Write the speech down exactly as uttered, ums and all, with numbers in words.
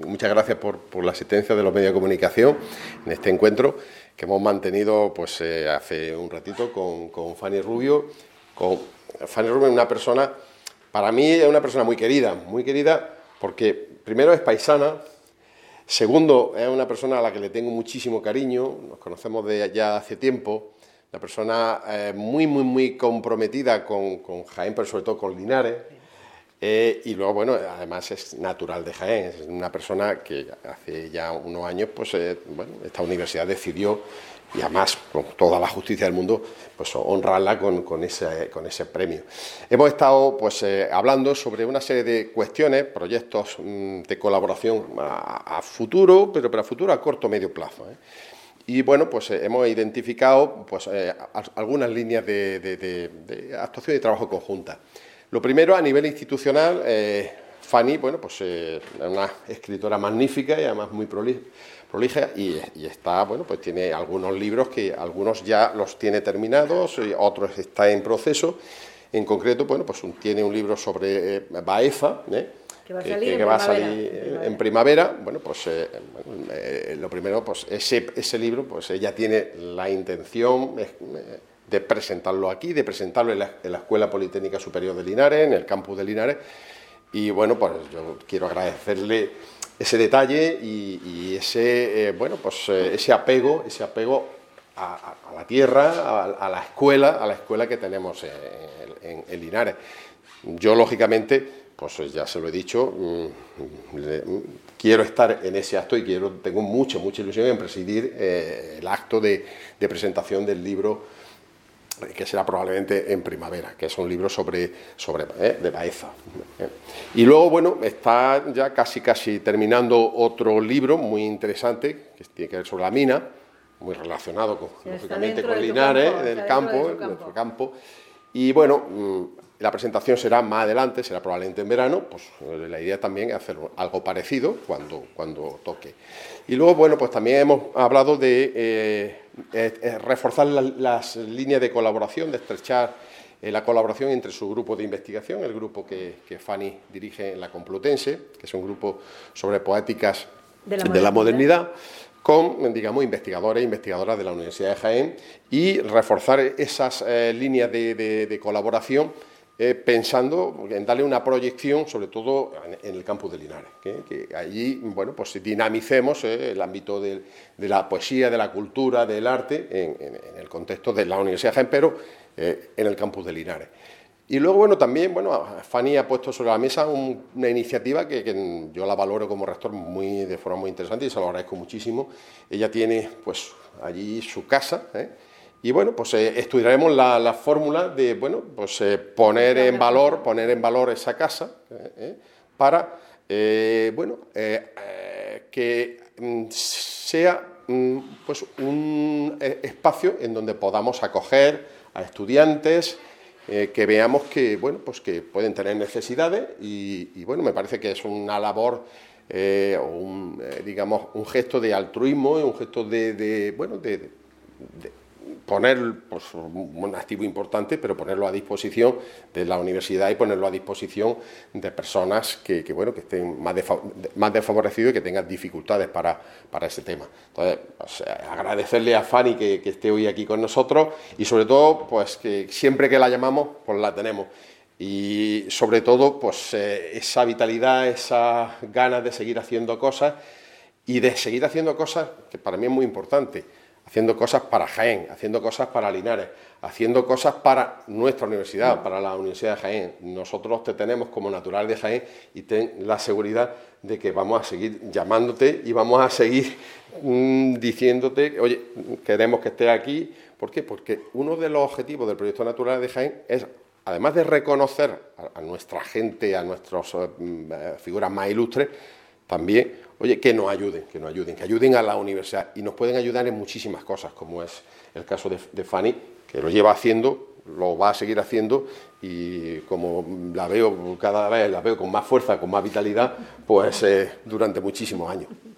muchas gracias por, por la asistencia de los medios de comunicación en este encuentro que hemos mantenido pues, eh, hace un ratito con, con Fanny Rubio. Con, Fanny Rubio es una persona, para mí es una persona muy querida, muy querida porque primero es paisana, segundo es una persona a la que le tengo muchísimo cariño, nos conocemos de ya hace tiempo, una persona eh, muy, muy, muy comprometida con, con Jaén, pero sobre todo con Linares. Eh, y luego, bueno, además es natural de Jaén, es una persona que hace ya unos años, pues, eh, bueno, esta universidad decidió, y además con toda la justicia del mundo, pues honrarla con, con, ese, con ese premio. Hemos estado, pues, eh, hablando sobre una serie de cuestiones, proyectos mmm, de colaboración a, a futuro, pero para futuro a corto o medio plazo, ¿eh? Y bueno, pues eh, hemos identificado, pues, eh, algunas líneas de, de, de, de actuación y trabajo conjunta. Lo primero, a nivel institucional, eh, Fanny, bueno, pues eh, es una escritora magnífica y además muy prolija y, y está, bueno, pues tiene algunos libros que algunos ya los tiene terminados y otros está en proceso. En concreto, bueno, pues un, tiene un libro sobre eh, Baeza, ¿eh? que va a salir, que, que va a salir en, primavera. en primavera. Bueno, pues eh, eh, lo primero, pues ese, ese libro, pues ella tiene la intención eh, de presentarlo aquí, de presentarlo en la, en la Escuela Politécnica Superior de Linares, en el campus de Linares, y bueno, pues yo quiero agradecerle ese detalle y, y ese, eh, bueno, pues eh, ese apego, ese apego a, a, a la tierra, a, a la escuela, a la escuela que tenemos en, en, en Linares. Yo, lógicamente, pues ya se lo he dicho, mmm, le, quiero estar en ese acto y quiero, tengo mucha, mucha ilusión en presidir eh, el acto de, de presentación del libro, que será probablemente en primavera, que es un libro sobre, sobre eh, de Baeza. Eh. Y luego, bueno, está ya casi casi terminando otro libro muy interesante, que tiene que ver sobre la mina, muy relacionado con, sí, lógicamente con Linares, campo, del campo, de campo. nuestro campo. Y bueno, mmm, la presentación será más adelante, será probablemente en verano, pues la idea también es hacer algo parecido cuando, cuando toque. Y luego, bueno, pues también hemos hablado de eh, eh, reforzar la, las líneas de colaboración, de estrechar eh, la colaboración entre su grupo de investigación, el grupo que, que Fanny dirige en la Complutense, que es un grupo sobre poéticas de la, de la modernidad, con, digamos, investigadores e investigadoras de la Universidad de Jaén y reforzar esas eh, líneas de, de, de colaboración eh, pensando en darle una proyección, sobre todo en, en el campus de Linares, ¿eh? Que allí, bueno, pues dinamicemos eh, el ámbito de, de la poesía, de la cultura, del arte, en, en, en el contexto de la Universidad de Jaén, pero eh, en el campus de Linares. Y luego, bueno, también, bueno, Fanny ha puesto sobre la mesa un, una iniciativa que, que yo la valoro como rector muy, de forma muy interesante y se lo agradezco muchísimo. Ella tiene, pues, allí su casa, ¿eh? Y, bueno, pues eh, estudiaremos la, la fórmula de, bueno, pues eh, poner en valor, poner en valor esa casa eh, eh, para, eh, bueno, eh, eh, que mm, sea, mm, pues, un eh, espacio en donde podamos acoger a estudiantes, Eh, que veamos que, bueno, pues que pueden tener necesidades y, y bueno, me parece que es una labor, eh, un, eh, digamos, un gesto de altruismo, un gesto de, de bueno, de, de poner, pues, un activo importante, pero ponerlo a disposición de la universidad y ponerlo a disposición de personas que, que bueno, que estén más, más desfavorecidos y que tengan dificultades para, para ese tema. Entonces, pues, agradecerle a Fanny que, que esté hoy aquí con nosotros y sobre todo, pues que siempre que la llamamos, pues la tenemos. Y sobre todo, pues eh, esa vitalidad, esas ganas de seguir haciendo cosas y de seguir haciendo cosas que para mí es muy importante. Haciendo cosas para Jaén, haciendo cosas para Linares, haciendo cosas para nuestra universidad, para la Universidad de Jaén. Nosotros te tenemos como natural de Jaén y ten la seguridad de que vamos a seguir llamándote y vamos a seguir mmm, diciéndote, oye, queremos que estés aquí. ¿Por qué? Porque uno de los objetivos del proyecto natural de Jaén es, además de reconocer a, a nuestra gente, a nuestras uh, figuras más ilustres, también, oye, que nos ayuden, que nos ayuden, que ayuden a la universidad. Y nos pueden ayudar en muchísimas cosas, como es el caso de, de Fanny, que lo lleva haciendo, lo va a seguir haciendo y como la veo cada vez, la veo con más fuerza, con más vitalidad, pues eh, durante muchísimos años.